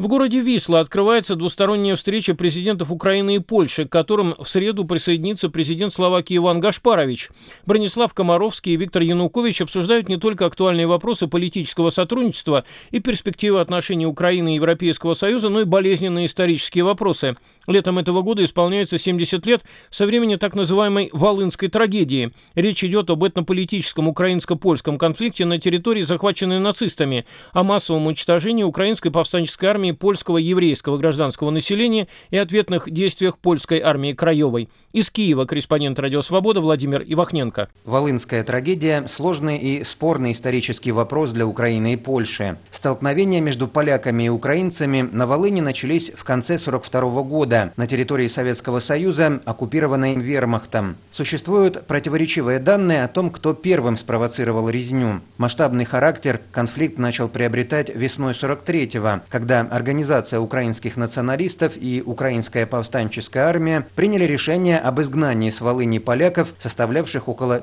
В городе Висла открывается двусторонняя встреча президентов Украины и Польши, к которым в среду присоединится президент Словакии Иван Гашпарович. Бронислав Комаровский и Виктор Янукович обсуждают не только актуальные вопросы политического сотрудничества и перспективы отношений Украины и Европейского Союза, но и болезненные исторические вопросы. Летом этого года исполняется 70 лет со времени так называемой Волынской трагедии. Речь идет об этнополитическом украинско-польском конфликте на территории, захваченной нацистами, о массовом уничтожении украинской повстанческой армии, польского и еврейского гражданского населения и ответных действиях польской армии Краевой. Из Киева корреспондент «Радио Свобода» Владимир Ивахненко. Волынская трагедия – сложный и спорный исторический вопрос для Украины и Польши. Столкновения между поляками и украинцами на Волыни начались в конце 1942 года на территории Советского Союза, оккупированной вермахтом. Существуют противоречивые данные о том, кто первым спровоцировал резню. Масштабный характер конфликт начал приобретать весной 1943-го, когда Организация украинских националистов и Украинская повстанческая армия приняли решение об изгнании с Волыни поляков, составлявших около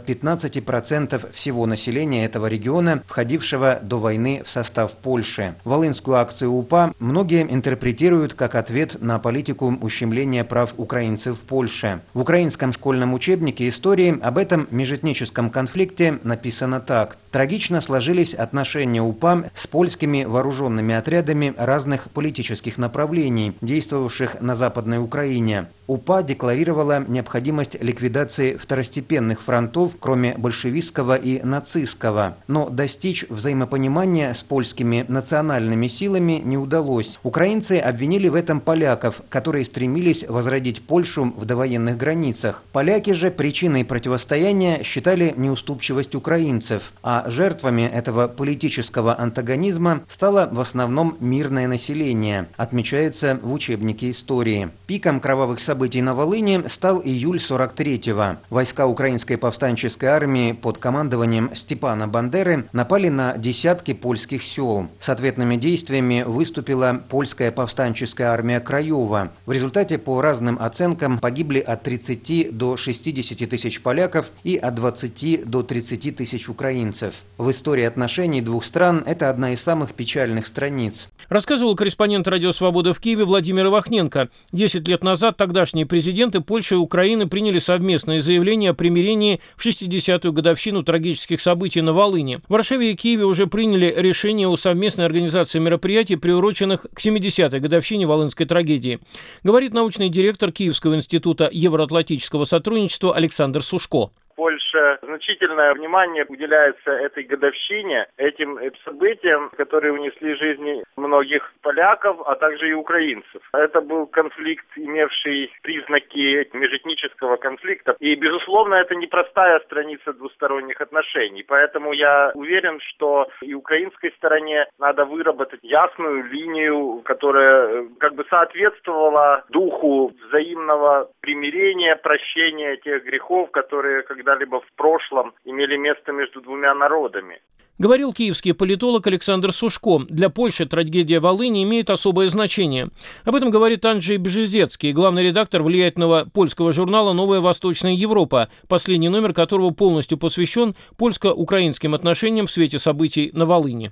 15% всего населения этого региона, входившего до войны в состав Польши. Волынскую акцию УПА многие интерпретируют как ответ на политику ущемления прав украинцев в Польше. В украинском школьном учебнике истории об этом межэтническом конфликте написано так. Трагично сложились отношения УПА с польскими вооруженными отрядами разных политических направлений, действовавших на Западной Украине. УПА декларировала необходимость ликвидации второстепенных фронтов, кроме большевистского и нацистского. Но достичь взаимопонимания с польскими национальными силами не удалось. Украинцы обвинили в этом поляков, которые стремились возродить Польшу в довоенных границах. Поляки же причиной противостояния считали неуступчивость украинцев, а жертвами этого политического антагонизма стало в основном мирное население, отмечается в учебнике истории. Пиком кровавых событий на Волыни стал июль 43-го. Войска Украинской повстанческой армии под командованием Степана Бандеры напали на десятки польских сел. С ответными действиями выступила польская повстанческая армия Краева. В результате, по разным оценкам, погибли от 30 до 60 тысяч поляков и от 20 до 30 тысяч украинцев. В истории отношений двух стран это одна из самых печальных страниц. Рассказывал корреспондент «Радио Свобода» в Киеве Владимир Ивахненко. 10 лет назад тогдашние президенты Польши и Украины приняли совместное заявление о примирении в 60-ю годовщину трагических событий на Волыни. В Варшаве и Киеве уже приняли решение о совместной организации мероприятий, приуроченных к 70-й годовщине Волынской трагедии. Говорит научный директор Киевского института евроатлантического сотрудничества Александр Сушко. Польша значительное внимание уделяется этой годовщине, этим событиям, которые унесли жизни многих поляков, а также и украинцев. Это был конфликт, имевший признаки межэтнического конфликта. И, безусловно, это непростая страница двусторонних отношений. Поэтому я уверен, что и украинской стороне надо выработать ясную линию, которая как бы соответствовала духу взаимного примирения, прощения тех грехов, которые когда-либо в прошлом имели место между двумя народами. Говорил киевский политолог Александр Сушко. Для Польши трагедия Волыни имеет особое значение. Об этом говорит Анджей Бжезецкий, главный редактор влиятельного польского журнала «Новая Восточная Европа», последний номер которого полностью посвящен польско-украинским отношениям в свете событий на Волыни.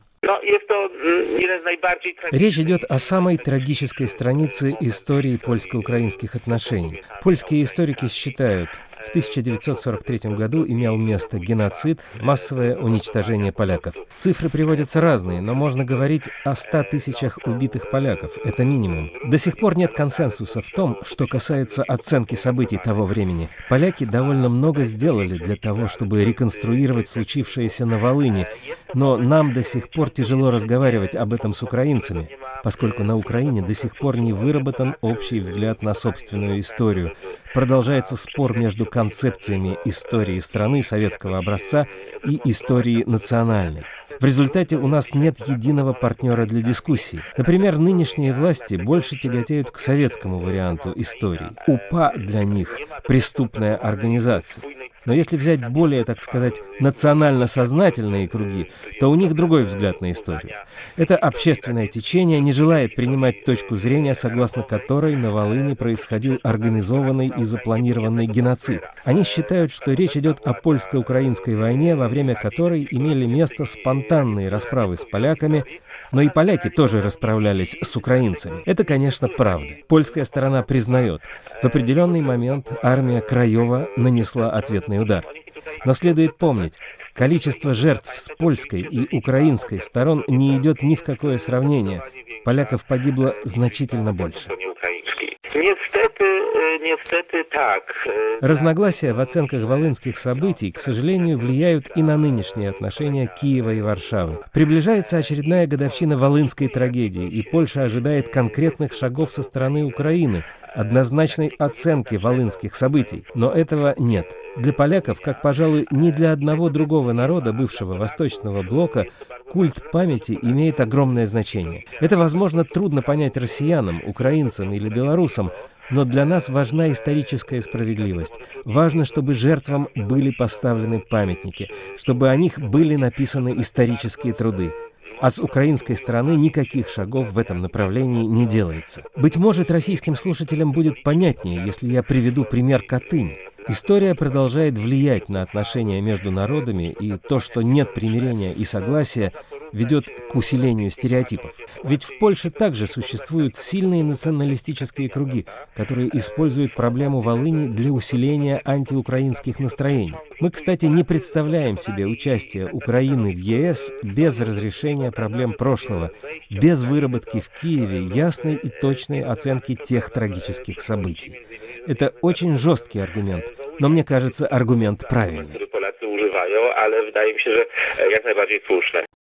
Речь идет о самой трагической странице истории польско-украинских отношений. Польские историки считают, в 1943 году имел место геноцид, массовое уничтожение поляков. Цифры приводятся разные, но можно говорить о 100 тысячах убитых поляков. Это минимум. До сих пор нет консенсуса в том, что касается оценки событий того времени. Поляки довольно много сделали для того, чтобы реконструировать случившееся на Волыни, но нам до сих пор тяжело разговаривать об этом с украинцами, поскольку на Украине до сих пор не выработан общий взгляд на собственную историю. Продолжается спор между концепциями истории страны советского образца и истории национальной. В результате у нас нет единого партнера для дискуссий. Например, нынешние власти больше тяготеют к советскому варианту истории. УПА для них – преступная организация. Но если взять более, так сказать, национально-сознательные круги, то у них другой взгляд на историю. Это общественное течение не желает принимать точку зрения, согласно которой на Волыни происходил организованный и запланированный геноцид. Они считают, что речь идет о польско-украинской войне, во время которой имели место спонтанные расправы с поляками, Но и поляки тоже расправлялись с украинцами. Это, конечно, правда. Польская сторона признает, в определенный момент армия Краева нанесла ответный удар. Но следует помнить, количество жертв с польской и украинской сторон не идет ни в какое сравнение. Поляков погибло значительно больше. Разногласия в оценках волынских событий, к сожалению, влияют и на нынешние отношения Киева и Варшавы. Приближается очередная годовщина волынской трагедии, и Польша ожидает конкретных шагов со стороны Украины, однозначной оценки волынских событий. Но этого нет. Для поляков, как, пожалуй, ни для одного другого народа бывшего Восточного блока, культ памяти имеет огромное значение. Это, возможно, трудно понять россиянам, украинцам или белорусам, но для нас важна историческая справедливость. Важно, чтобы жертвам были поставлены памятники, чтобы о них были написаны исторические труды. А с украинской стороны никаких шагов в этом направлении не делается. Быть может, российским слушателям будет понятнее, если я приведу пример Катыни. История продолжает влиять на отношения между народами, и то, что нет примирения и согласия, ведет к усилению стереотипов. Ведь в Польше также существуют сильные националистические круги, которые используют проблему Волыни для усиления антиукраинских настроений. Мы, кстати, не представляем себе участие Украины в ЕС без разрешения проблем прошлого, без выработки в Киеве ясной и точной оценки тех трагических событий. Это очень жесткий аргумент, но мне кажется, аргумент правильный.